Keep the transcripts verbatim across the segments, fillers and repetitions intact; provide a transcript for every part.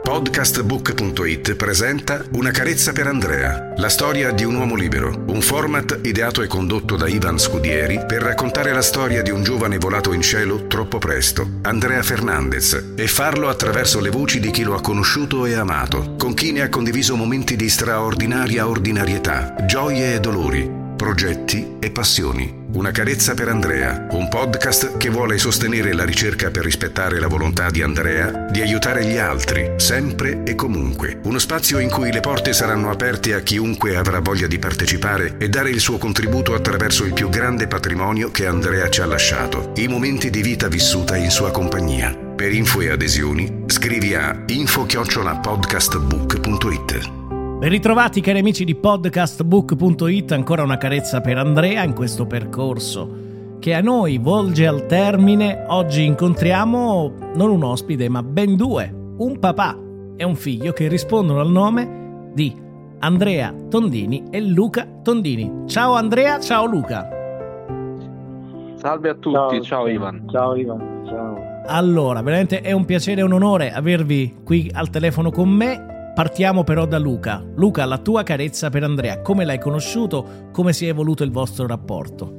Podcastbook punto it presenta Una carezza per Andrea, la storia di un uomo libero, un format ideato e condotto da Ivan Scudieri per raccontare la storia di un giovane volato in cielo troppo presto, Andrea Fernandez, e farlo attraverso le voci di chi lo ha conosciuto e amato, con chi ne ha condiviso momenti di straordinaria ordinarietà, gioie e dolori, progetti e passioni. Una carezza per Andrea, un podcast che vuole sostenere la ricerca per rispettare la volontà di Andrea di aiutare gli altri, sempre e comunque. Uno spazio in cui le porte saranno aperte a chiunque avrà voglia di partecipare e dare il suo contributo attraverso il più grande patrimonio che Andrea ci ha lasciato, i momenti di vita vissuta in sua compagnia. Per info e adesioni, scrivi a info chiocciola podcastbook punto it. Ben ritrovati cari amici di Podcastbook punto it, ancora una carezza per Andrea in questo percorso che a noi volge al termine. Oggi incontriamo non un ospite ma ben due, un papà e un figlio che rispondono al nome di Andrea Tondini e Luca Tondini. Ciao Andrea, ciao Luca. Salve a tutti, ciao, ciao Ivan. Ciao Ivan, ciao. Allora, veramente è un piacere e un onore avervi qui al telefono con me. Partiamo però da Luca. Luca, la tua carezza per Andrea, come l'hai conosciuto? Come si è evoluto il vostro rapporto?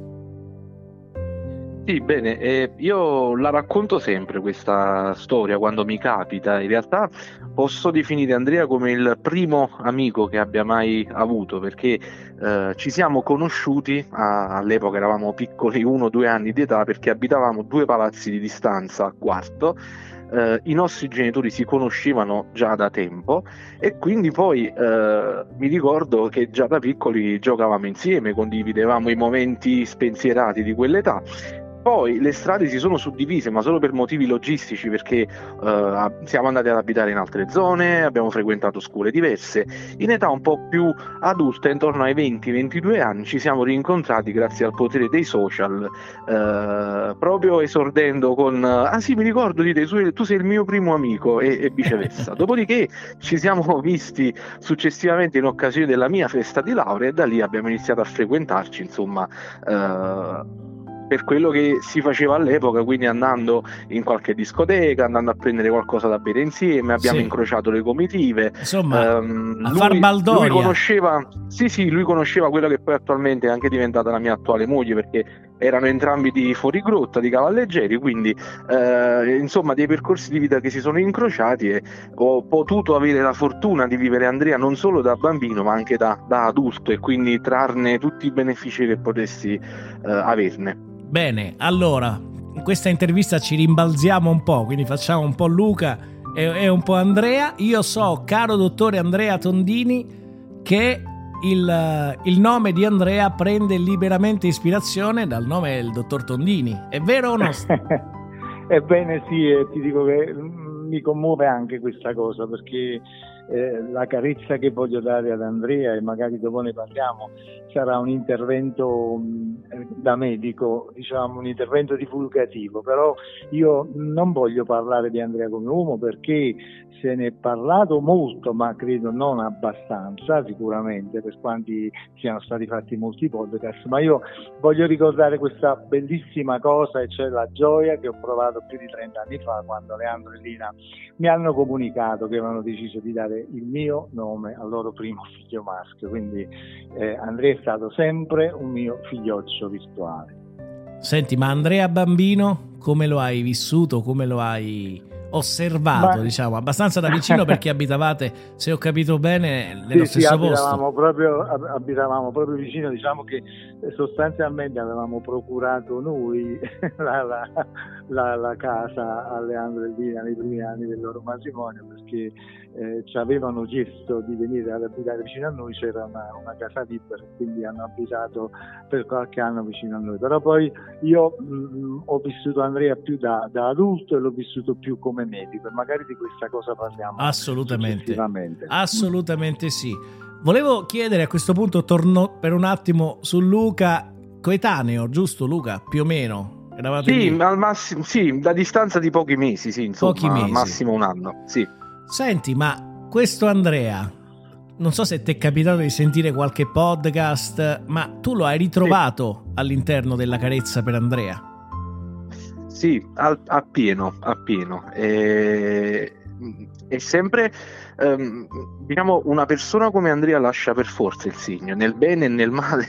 Sì, bene, eh, io la racconto sempre questa storia quando mi capita. In realtà posso definire Andrea come il primo amico che abbia mai avuto, perché eh, ci siamo conosciuti, a, all'epoca eravamo piccoli, uno o due anni di età, perché abitavamo due palazzi di distanza a Quarto. Uh, i nostri genitori si conoscevano già da tempo e quindi poi uh, mi ricordo che già da piccoli giocavamo insieme, condividevamo i momenti spensierati di quell'età. Poi le strade si sono suddivise, ma solo per motivi logistici, perché uh, siamo andati ad abitare in altre zone, abbiamo frequentato scuole diverse. In età un po' più adulta, intorno ai venti ventidue anni, ci siamo rincontrati grazie al potere dei social, uh, proprio esordendo con ah sì, mi ricordo di te, tu, tu sei il mio primo amico, e, e viceversa. Dopodiché ci siamo visti successivamente in occasione della mia festa di laurea e da lì abbiamo iniziato a frequentarci, insomma, uh, per quello che si faceva all'epoca, quindi andando in qualche discoteca, andando a prendere qualcosa da bere insieme, abbiamo sì. incrociato le comitive. Insomma, um, a lui, far baldoria. Lui conosceva, sì sì, lui conosceva quella che poi attualmente è anche diventata la mia attuale moglie, perché erano entrambi di Fuorigrotta, di Cavalleggeri, quindi eh, insomma dei percorsi di vita che si sono incrociati e ho potuto avere la fortuna di vivere Andrea non solo da bambino ma anche da, da adulto, e quindi trarne tutti i benefici che potessi eh, averne. Bene, allora, in questa intervista ci rimbalziamo un po', quindi facciamo un po' Luca e, e un po' Andrea. Io so, caro dottore Andrea Tondini, che il, il nome di Andrea prende liberamente ispirazione dal nome del dottor Tondini. È vero o no? Ebbene sì, e ti dico che mi commuove anche questa cosa, perché eh, la carezza che voglio dare ad Andrea, e magari dopo ne parliamo, sarà un intervento mh, da medico, diciamo un intervento divulgativo, però io non voglio parlare di Andrea come uomo, perché se ne è parlato molto, ma credo non abbastanza, sicuramente, per quanti siano stati fatti molti podcast, ma io voglio ricordare questa bellissima cosa, e cioè la gioia che ho provato più di trenta anni fa, quando Leandro e Lina mi hanno comunicato che avevano deciso di dare il mio nome al loro primo figlio maschio. Quindi eh, Andrea è stato sempre un mio figlioccio virtuale. Senti, ma Andrea bambino come lo hai vissuto, come lo hai osservato, ma... diciamo, abbastanza da vicino, perché abitavate, se ho capito bene, nello sì, stesso sì, abitavamo posto. Proprio, abitavamo proprio vicino, diciamo che sostanzialmente avevamo procurato noi la, la, la, la casa a Leandro e Lina nei primi anni del loro matrimonio, perché eh, ci avevano chiesto di venire ad abitare vicino a noi, c'era una, una casa libera, quindi hanno abitato per qualche anno vicino a noi. Però poi io mh, ho vissuto Andrea più da, da adulto e l'ho vissuto più come medico, e magari di questa cosa parliamo assolutamente assolutamente sì. Volevo chiedere a questo punto, torno per un attimo su Luca, coetaneo, giusto Luca? Più o meno eravate sì, lì? Al massimo sì, da distanza di pochi mesi, sì, insomma, pochi mesi. Massimo un anno, sì. Senti, ma questo Andrea, non so se ti è capitato di sentire qualche podcast, ma tu lo hai ritrovato sì. all'interno della carezza per Andrea? Sì, a, a pieno, a pieno. E è sempre ehm, diciamo, una persona come Andrea lascia per forza il segno nel bene e nel male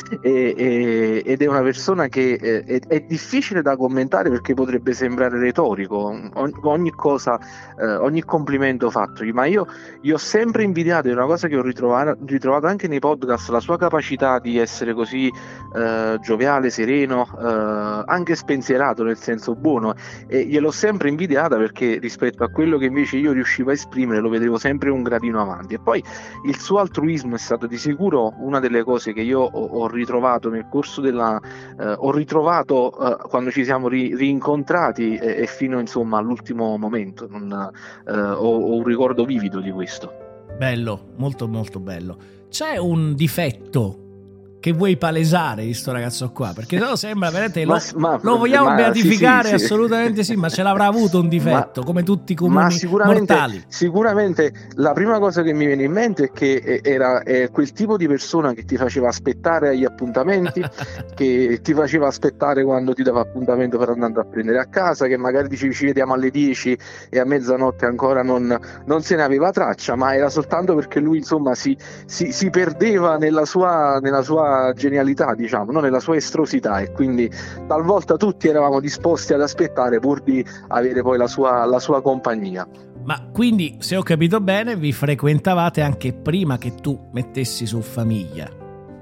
e, e, ed è una persona che eh, è, è difficile da commentare perché potrebbe sembrare retorico ogni, ogni cosa, eh, ogni complimento fatto, ma io, io ho sempre invidiato, è una cosa che ho ritrovato, ritrovato anche nei podcast, la sua capacità di essere così eh, gioviale, sereno, eh, anche spensierato nel senso buono, e gliel'ho sempre invidiata perché rispetto a quello che invece io riuscivo a esprimere lo vedevo sempre un gradino avanti. E poi il suo altruismo è stato di sicuro una delle cose che io ho, ho ritrovato nel corso della eh, ho ritrovato eh, quando ci siamo ri, rincontrati e, e fino insomma all'ultimo momento. Non, eh, ho, ho un ricordo vivido di questo. Bello, molto molto bello. C'è un difetto che vuoi palesare di sto ragazzo qua? Perché no, sembra veramente lo, ma, ma, lo vogliamo ma, beatificare, sì, sì, assolutamente sì, ma ce l'avrà avuto un difetto, ma, come tutti i comuni ma sicuramente, mortali. Sicuramente la prima cosa che mi viene in mente è che era è quel tipo di persona che ti faceva aspettare agli appuntamenti, che ti faceva aspettare quando ti dava appuntamento per andare a prendere a casa, che magari dicevi ci vediamo alle dieci e a mezzanotte ancora non, non se ne aveva traccia, ma era soltanto perché lui insomma si, si, si perdeva nella sua, nella sua genialità, diciamo, no? Nella sua estrosità, e quindi talvolta tutti eravamo disposti ad aspettare pur di avere poi la sua, la sua compagnia. Ma quindi, se ho capito bene, vi frequentavate anche prima che tu mettessi su famiglia?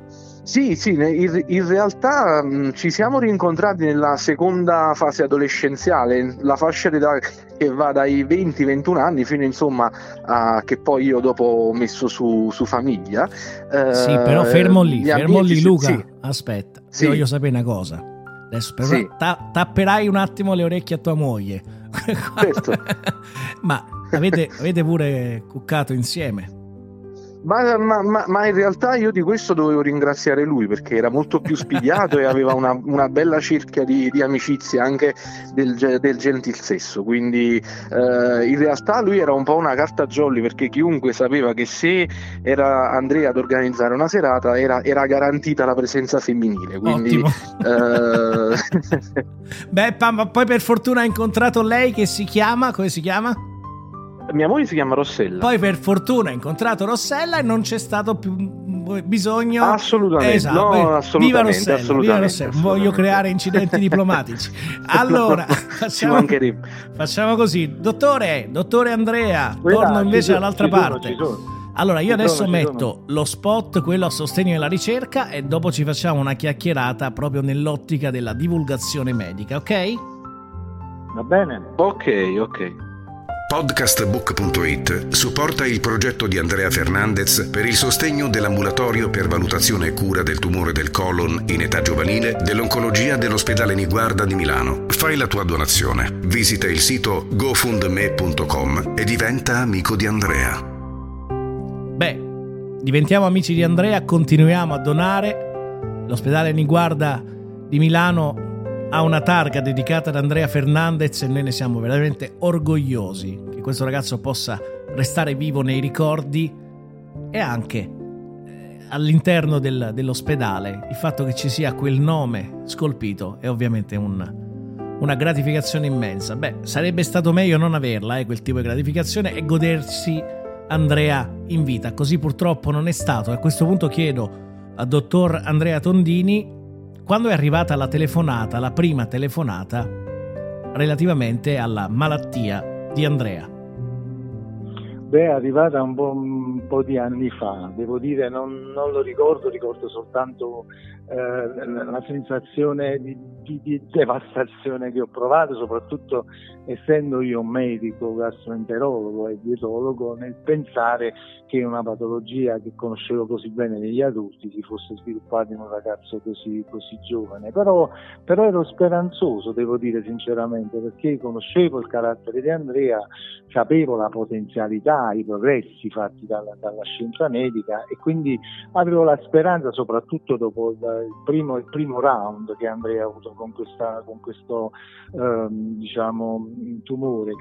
Sì, sì, in, in realtà mh, ci siamo rincontrati nella seconda fase adolescenziale, la fascia d'età che va dai venti ventuno anni fino insomma a che poi io dopo ho messo su, su famiglia. Eh, sì, però fermo lì, fermo lì Luca, sì. Aspetta, Sì. io voglio sapere una cosa. Adesso però Sì. ta- tapperai un attimo le orecchie a tua moglie. Certo. Ma avete, avete pure cuccato insieme? Ma, ma, ma, ma in realtà io di questo dovevo ringraziare lui, perché era molto più spigliato e aveva una, una bella cerchia di, di amicizie anche del, del gentil sesso, quindi eh, in realtà lui era un po' una carta jolly, perché chiunque sapeva che se era Andrea ad organizzare una serata era, era garantita la presenza femminile, quindi eh... Beh, ma poi per fortuna ha incontrato lei, che si chiama, come si chiama? Mia moglie si chiama Rossella. Poi per fortuna ha incontrato Rossella e non c'è stato più bisogno. Assolutamente, esatto. No, Viva assolutamente, Rossella, assolutamente, viva Rossella. assolutamente. Voglio creare incidenti diplomatici. Allora, facciamo, facciamo così. Dottore, dottore Andrea, Quella, torno invece sono, dall'altra ci sono, parte. Ci sono. Allora, io ci adesso sono, metto lo spot, quello a sostegno della ricerca, e dopo ci facciamo una chiacchierata proprio nell'ottica della divulgazione medica, ok? Va bene. Ok, ok. Podcastbook punto it supporta il progetto di Andrea Fernandez per il sostegno dell'ambulatorio per valutazione e cura del tumore del colon in età giovanile dell'oncologia dell'ospedale Niguarda di Milano. Fai la tua donazione. Visita il sito go fund me punto com e diventa amico di Andrea. Beh, diventiamo amici di Andrea, continuiamo a donare. L'ospedale Niguarda di Milano ha una targa dedicata ad Andrea Fernandez e noi ne siamo veramente orgogliosi che questo ragazzo possa restare vivo nei ricordi, e anche eh, all'interno del, dell'ospedale il fatto che ci sia quel nome scolpito è ovviamente un, una gratificazione immensa. Beh, sarebbe stato meglio non averla, eh, quel tipo di gratificazione, e godersi Andrea in vita. Così purtroppo non è stato. A questo punto chiedo al dottor Andrea Tondini, quando è arrivata la telefonata, la prima telefonata relativamente alla malattia di Andrea? Beh, è arrivata un po', un po' di anni fa, devo dire, non, non lo ricordo, ricordo soltanto eh, la sensazione di, di, di devastazione che ho provato, soprattutto essendo io un medico, gastroenterologo e dietologo, nel pensare che una patologia che conoscevo così bene negli adulti si fosse sviluppata in un ragazzo così, così giovane. Però, però ero speranzoso, devo dire sinceramente, perché conoscevo il carattere di Andrea, sapevo la potenzialità, i progressi fatti dalla, dalla scienza medica, e quindi avevo la speranza, soprattutto dopo il primo, il primo round che Andrea ha avuto con, questa, con questo ehm, diciamo tumore che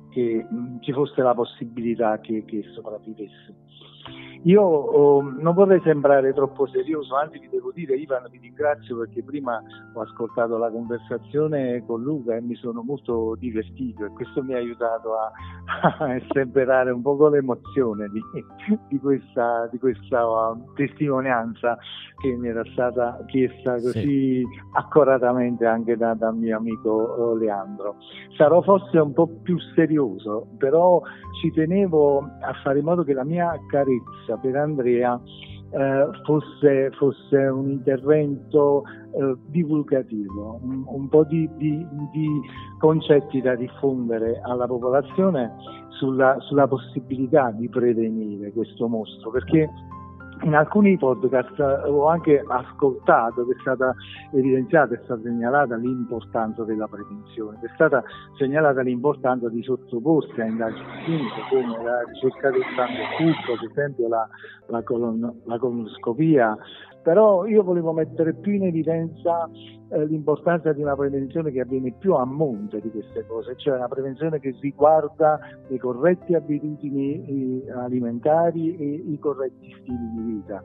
che mh, ci fosse la possibilità che, che sopravvivesse. Io oh, non vorrei sembrare troppo serioso, anzi vi devo dire, Ivan, vi ringrazio perché prima ho ascoltato la conversazione con Luca e mi sono molto divertito e questo mi ha aiutato a, a estemperare un po' l'emozione di, di, questa, di questa testimonianza che mi era stata chiesta così sì. accuratamente anche da, da mio amico Leandro. Sarò forse un po' più serioso, però ci tenevo a fare in modo che la mia carezza per Andrea eh, fosse, fosse un intervento eh, divulgativo, un, un po' di, di, di concetti da diffondere alla popolazione sulla, sulla possibilità di prevenire questo mostro, perché in alcuni podcast ho anche ascoltato che è stata evidenziata, è stata segnalata l'importanza della prevenzione, è stata segnalata l'importanza di sottoporsi a indagini cliniche come la ricerca del sangue occulto, ad esempio la, la, colon, la colonoscopia, però io volevo mettere più in evidenza eh, l'importanza di una prevenzione che avviene più a monte di queste cose, cioè una prevenzione che riguarda le corrette abitudini eh, alimentari e i corretti stili di vita.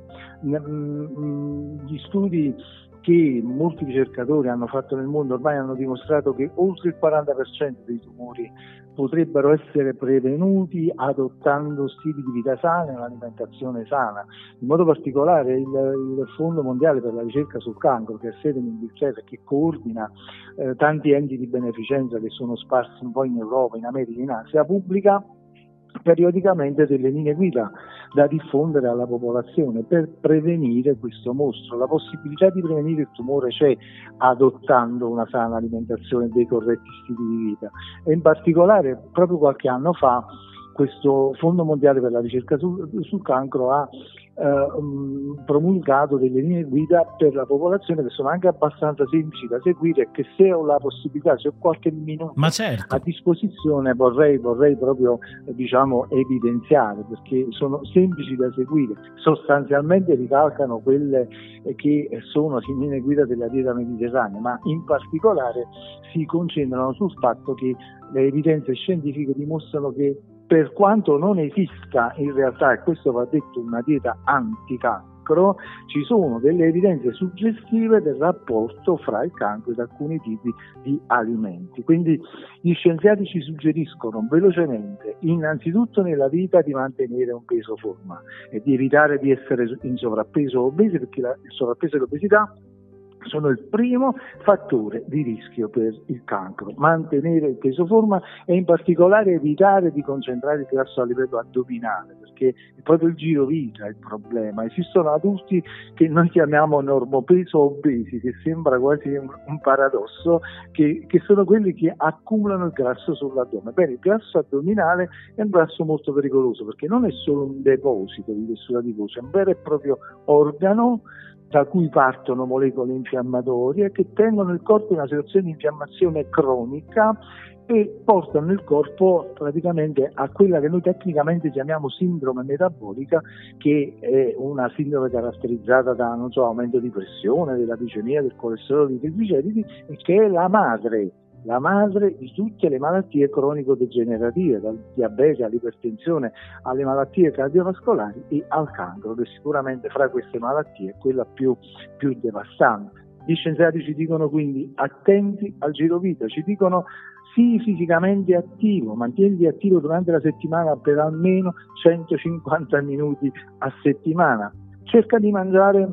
Gli studi che molti ricercatori hanno fatto nel mondo ormai hanno dimostrato che oltre il quaranta per cento dei tumori potrebbero essere prevenuti adottando stili di vita sani e un'alimentazione sana. In modo particolare il, il Fondo Mondiale per la Ricerca sul Cancro, che ha sede in Inghilterra e che coordina eh, tanti enti di beneficenza che sono sparsi un po' in Europa, in America, in Asia, pubblica periodicamente delle linee guida da diffondere alla popolazione per prevenire questo mostro. La possibilità di prevenire il tumore c'è adottando una sana alimentazione e dei corretti stili di vita, e in particolare proprio qualche anno fa questo Fondo Mondiale per la Ricerca sul, sul Cancro ha eh, promulgato delle linee guida per la popolazione che sono anche abbastanza semplici da seguire e che, se ho la possibilità, se ho qualche minuto Ma certo. a disposizione, vorrei, vorrei proprio eh, diciamo evidenziare, perché sono semplici da seguire, sostanzialmente ricalcano quelle eh, che sono le linee guida della dieta mediterranea, ma in particolare si concentrano sul fatto che le evidenze scientifiche dimostrano che, per quanto non esista in realtà, e questo va detto, una dieta anticancro, ci sono delle evidenze suggestive del rapporto fra il cancro ed alcuni tipi di alimenti. Quindi gli scienziati ci suggeriscono velocemente, innanzitutto nella vita, di mantenere un peso forma e di evitare di essere in sovrappeso o obesi, perché la, il sovrappeso e l'obesità sono il primo fattore di rischio per il cancro. Mantenere il peso forma e in particolare evitare di concentrare il grasso a livello addominale, perché è proprio il giro vita il problema. Esistono adulti che noi chiamiamo normopeso obesi, che sembra quasi un, un paradosso, che, che sono quelli che accumulano il grasso sull'addome. Bene, il grasso addominale è un grasso molto pericoloso, perché non è solo un deposito di tessuto adiposo, è un vero e proprio organo da cui partono molecole infiammatorie che tengono il corpo in una situazione di infiammazione cronica e portano il corpo praticamente a quella che noi tecnicamente chiamiamo sindrome metabolica, che è una sindrome caratterizzata da, non so, aumento di pressione, della glicemia, del colesterolo, dei trigliceridi, e che è la madre la madre di tutte le malattie cronico-degenerative, dal diabete all'ipertensione alle malattie cardiovascolari e al cancro, che sicuramente fra queste malattie è quella più, più devastante. Gli scienziati ci dicono quindi attenti al girovita, ci dicono sii fisicamente attivo, mantieniti attivo durante la settimana per almeno centocinquanta minuti a settimana, cerca di mangiare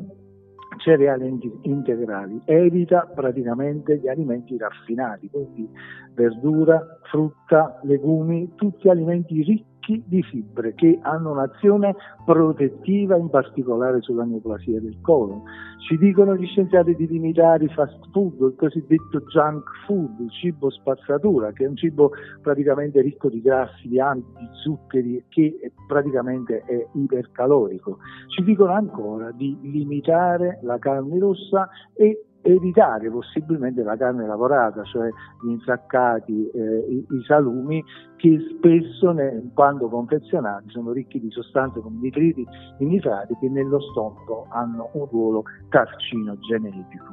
cereali integrali, evita praticamente gli alimenti raffinati, quindi verdura, frutta, legumi, tutti alimenti ricchi di fibre che hanno un'azione protettiva, in particolare sulla neoplasia del colon. Ci dicono gli scienziati di limitare i fast food, il cosiddetto junk food, il cibo spazzatura, che è un cibo praticamente ricco di grassi, di amido, di zuccheri, che praticamente è ipercalorico. Ci dicono ancora di limitare la carne rossa e evitare possibilmente la carne lavorata, cioè gli insaccati, eh, i, i salumi, che spesso ne, quando confezionati sono ricchi di sostanze come nitriti e nitrati che nello stomaco hanno un ruolo carcinogenetico.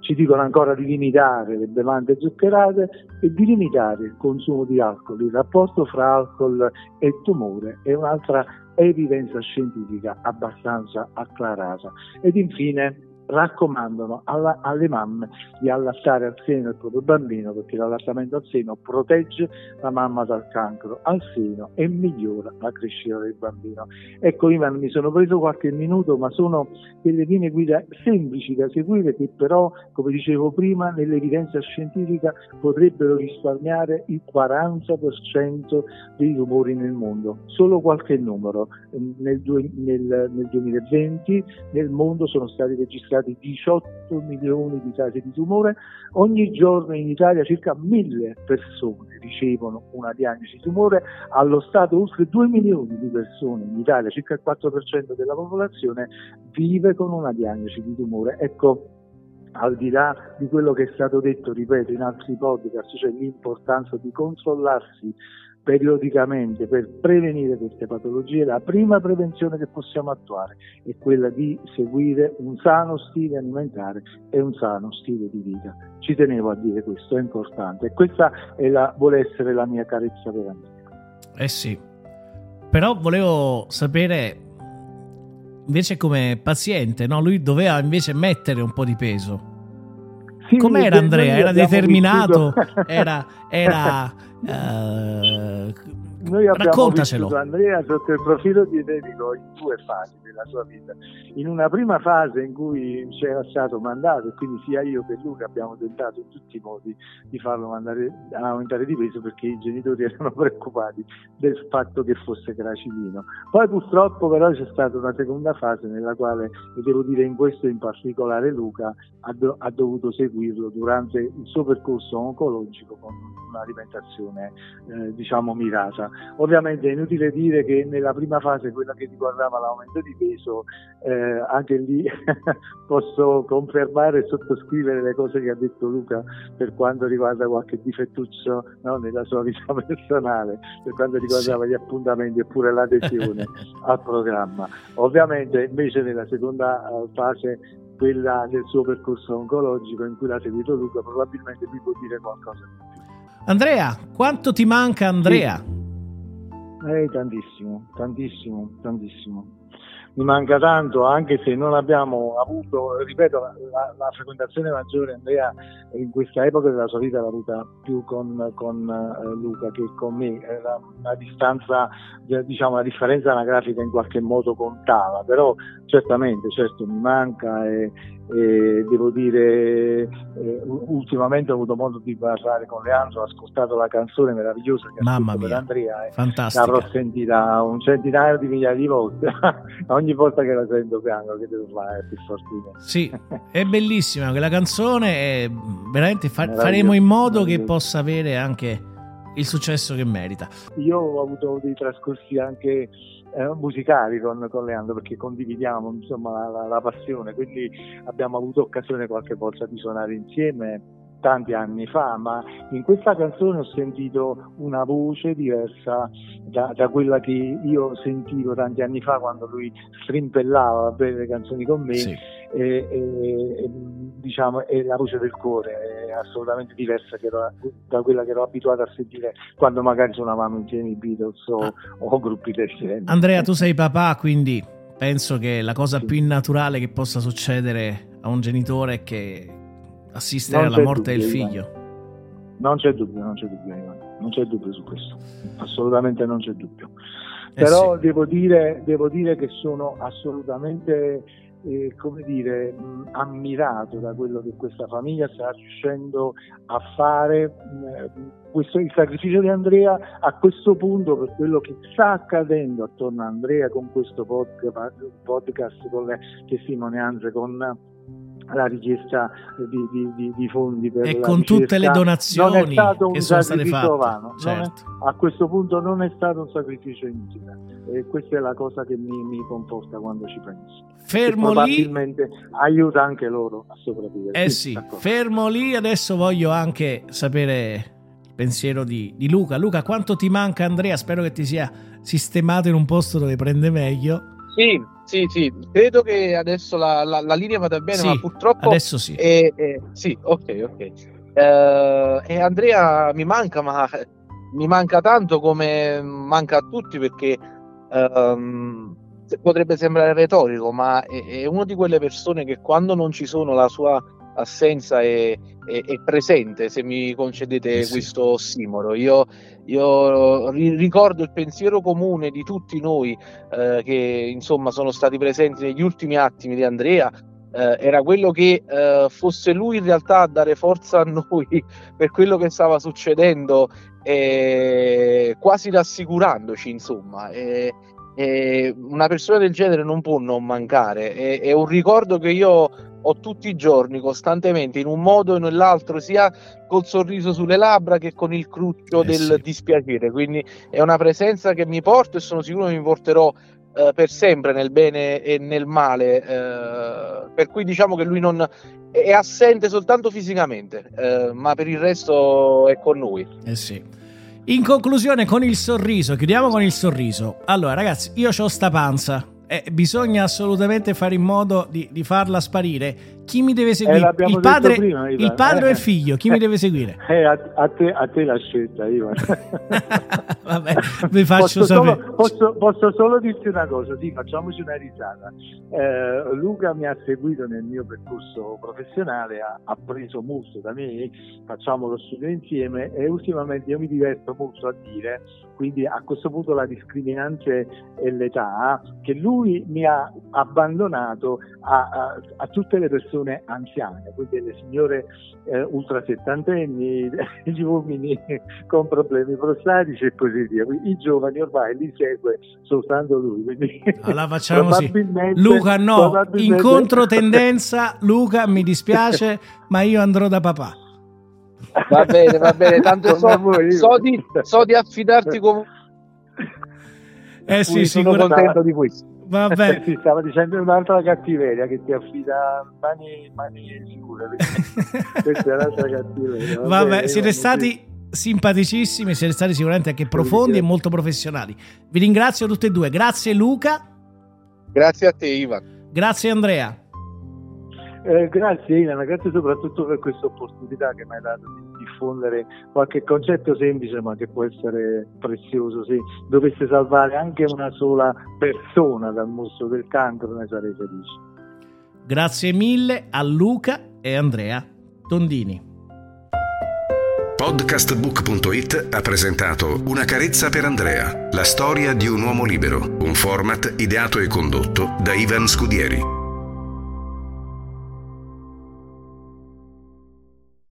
Ci dicono ancora di limitare le bevande zuccherate e di limitare il consumo di alcol. Il rapporto fra alcol e tumore è un'altra evidenza scientifica abbastanza acclarata. Ed infine raccomandano alla, alle mamme di allattare al seno il proprio bambino, perché l'allattamento al seno protegge la mamma dal cancro al seno e migliora la crescita del bambino. Ecco Ivan, mi sono preso qualche minuto, ma sono delle linee guida semplici da seguire che però, come dicevo prima, nell'evidenza scientifica potrebbero risparmiare il quaranta per cento dei tumori nel mondo. Solo qualche numero: nel, due, nel, nel duemilaventi nel mondo sono stati registrati diciotto milioni di casi di tumore. Ogni giorno in Italia circa mille persone ricevono una diagnosi di tumore. Allo stato oltre due milioni di persone in Italia, circa il quattro per cento della popolazione, vive con una diagnosi di tumore. Ecco, al di là di quello che è stato detto, ripeto, in altri podcast, cioè l'importanza di controllarsi periodicamente per prevenire queste patologie, la prima prevenzione che possiamo attuare è quella di seguire un sano stile alimentare e un sano stile di vita. Ci tenevo a dire questo, è importante, e questa è la, vuole essere la mia carezza per Andrea. Eh sì, però volevo sapere invece come paziente, no? Lui doveva invece mettere un po' di peso. Sì, com'era Andrea? Era determinato? Vissuto... era... era uh, Noi abbiamo raccontacelo. vissuto Andrea sotto il profilo dietetico in due fasi della sua vita. In una prima fase in cui c'era stato mandato, e quindi sia io che Luca abbiamo tentato in tutti i modi di farlo mandare a aumentare di peso, perché i genitori erano preoccupati del fatto che fosse gracilino. Poi purtroppo però c'è stata una seconda fase nella quale, e devo dire in questo in particolare Luca ha, do- ha dovuto seguirlo durante il suo percorso oncologico con un'alimentazione eh, diciamo mirata. Ovviamente è inutile dire che nella prima fase, quella che riguardava l'aumento di peso, eh, anche lì posso confermare e sottoscrivere le cose che ha detto Luca per quanto riguarda qualche difettuccio, no, nella sua vita personale, per quanto riguardava gli appuntamenti e pure l'adesione al programma. Ovviamente invece nella seconda uh, fase, quella del suo percorso oncologico in cui l'ha seguito Luca, probabilmente lui può dire qualcosa di più. Andrea, quanto ti manca Andrea? Sì. Eh, tantissimo, tantissimo, tantissimo. Mi manca tanto, anche se non abbiamo avuto, ripeto, la, la, la frequentazione maggiore Andrea in questa epoca della sua vita l'ha avuta più con, con uh, Luca che con me. La, la distanza, diciamo, la differenza anagrafica in qualche modo contava, però certamente, certo, mi manca e, e devo dire, eh, ultimamente ho avuto modo di parlare con Leandro, ho ascoltato la canzone meravigliosa che ha scritto per Andrea, fantastica. L'avrò sentita un centinaio di migliaia di volte. Ogni volta che la sento piango, che devo fare più fortuna. Sì, è bellissima quella canzone e veramente fa- faremo in modo che possa avere anche il successo che merita. Io ho avuto dei trascorsi anche eh, musicali con, con Leandro, perché condividiamo insomma la, la, la passione, quindi abbiamo avuto occasione qualche volta di suonare insieme tanti anni fa, ma in questa canzone ho sentito una voce diversa da, da quella che io sentivo tanti anni fa quando lui strimpellava per le canzoni con me. Sì. E, e, e, diciamo, è la voce del cuore, è assolutamente diversa che ero, da quella che ero abituato a sentire quando magari suonavamo insieme i Beatles o, ah. o gruppi del genere. Andrea, tu sei papà, quindi penso che la cosa sì. più naturale che possa succedere a un genitore è che assistere alla morte dubbio, del figlio. Ivan. Non c'è dubbio, non c'è dubbio, Ivan. Non c'è dubbio su questo, assolutamente non c'è dubbio. Eh Però sì. devo dire, devo dire che sono assolutamente eh, come dire, mh, ammirato da quello che questa famiglia sta riuscendo a fare. Mh, questo, il sacrificio di Andrea a questo punto, per quello che sta accadendo attorno a Andrea con questo podcast, podcast con le testimonianze, con la richiesta di, di, di, di fondi per e la con ricerca, tutte le donazioni non è stato un che sono state sacrificio fatte, vano, certo. non è, a questo punto non è stato un sacrificio inutile, e questa è la cosa che mi, mi conforta quando ci penso. Fermo e probabilmente lì, aiuta anche loro a sopravvivere. Eh sì, sì fermo lì, adesso voglio anche sapere il pensiero di, di Luca. Luca, quanto ti manca Andrea? Spero che ti sia sistemato in un posto dove prende meglio. Sì, Sì, sì, credo che adesso la, la, la linea vada bene, sì, ma purtroppo adesso sì. È, è, sì, ok, ok. Uh, e Andrea mi manca, ma mi manca tanto come manca a tutti, perché um, potrebbe sembrare retorico, ma è, è una di quelle persone che quando non ci sono la sua assenza è, è, è presente, se mi concedete eh sì. questo ossimoro. Io, io ricordo il pensiero comune di tutti noi eh, che insomma sono stati presenti negli ultimi attimi di Andrea. Eh, era quello che eh, fosse lui in realtà a dare forza a noi per quello che stava succedendo, eh, quasi rassicurandoci, insomma. Eh, eh, una persona del genere non può non mancare, è, è un ricordo che io ho tutti i giorni, costantemente, in un modo o nell'altro, sia col sorriso sulle labbra che con il cruccio eh del sì. dispiacere. Quindi è una presenza che mi porto e sono sicuro che mi porterò Uh, per sempre, nel bene e nel male, uh, per cui diciamo che lui non è assente soltanto fisicamente, uh, ma per il resto è con noi. Eh sì. In conclusione, con il sorriso, chiudiamo con il sorriso. Allora ragazzi, io c'ho sta panza e bisogna assolutamente fare in modo di, di farla sparire. Chi mi deve seguire? Eh, il padre, prima, il padre eh. o il figlio? Chi mi deve seguire? Eh, a, a, te, a te la scelta, Ivan. Vabbè, vi faccio posso sapere. Solo, posso, posso solo dirti una cosa, sì, facciamoci una risata. Eh, Luca mi ha seguito nel mio percorso professionale, ha, ha preso molto da me, facciamo lo studio insieme e ultimamente io mi diverto molto a dire, quindi a questo punto la discriminante è l'età, che lui mi ha abbandonato a, a, a tutte le persone anziane, quindi le signore eh, ultra settantenni, gli uomini con problemi prostatici e così via. I giovani ormai li segue soltanto lui. Quindi allora facciamo così. Luca no, in controtendenza. Luca, mi dispiace, ma io andrò da papà. Va bene, va bene, tanto so, so, di, so di affidarti comunque. Eh sì, sono contento di questo. Vabbè. Sì, stava dicendo un'altra cattiveria che ti affida mani, mani sicure. Questa è un'altra cattiveria. Vabbè, Vabbè siete stati sì. simpaticissimi, siete stati sicuramente anche profondi e molto professionali. Vi ringrazio tutti e due. Grazie Luca. Grazie a te Ivan. Grazie Andrea. Eh, grazie Ivan, grazie soprattutto per questa opportunità che mi hai dato di diffondere qualche concetto semplice ma che può essere prezioso. Se dovesse salvare anche una sola persona dal mostro del cancro ne sarei felice. Grazie mille a Luca e Andrea Tondini. Podcastbook punto it ha presentato Una carezza per Andrea, la storia di un uomo libero, un format ideato e condotto da Ivan Scudieri.